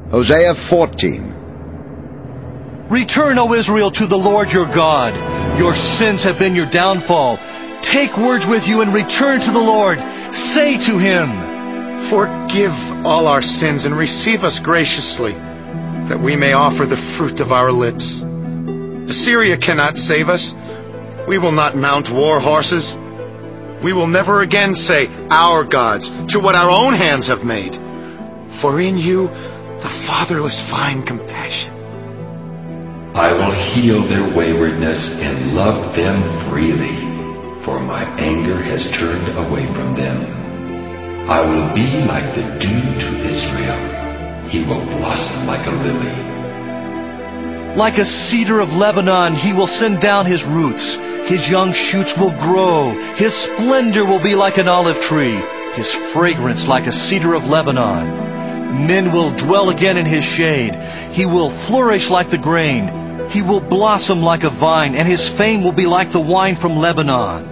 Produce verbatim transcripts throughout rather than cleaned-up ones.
Hosea fourteen. Return, O Israel, to the Lord your God. Your sins have been your downfall. Take words with you and return to the Lord. Say to him, Forgive all our sins and receive us graciously, that we may offer the fruit of our lips. Assyria cannot save us. We will not mount war horses. We will never again say, our gods, to what our own hands have made. For in you the fatherless find compassion. I will heal their waywardness and love them freely, for my anger has turned away from them. I will be like the dew to Israel. He will blossom like a lily. like a cedar of Lebanon, he will send down his roots. His young shoots will grow. His splendor will be like an olive tree, his fragrance like a cedar of Lebanon. Men will dwell again in his shade. He will flourish like the grain. He will blossom like a vine, and his fame will be like the wine from Lebanon.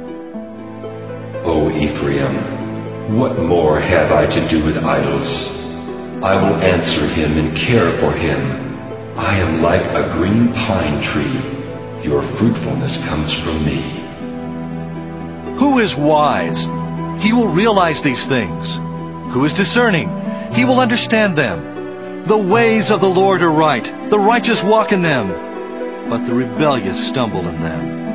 O Ephraim, what more have I to do with idols? I will answer him and care for him. I am like a green pine tree. Your fruitfulness comes from me. Who is wise? He will realize these things. Who is discerning? He will understand them. The ways of the Lord are right. The righteous walk in them, but the rebellious stumble in them.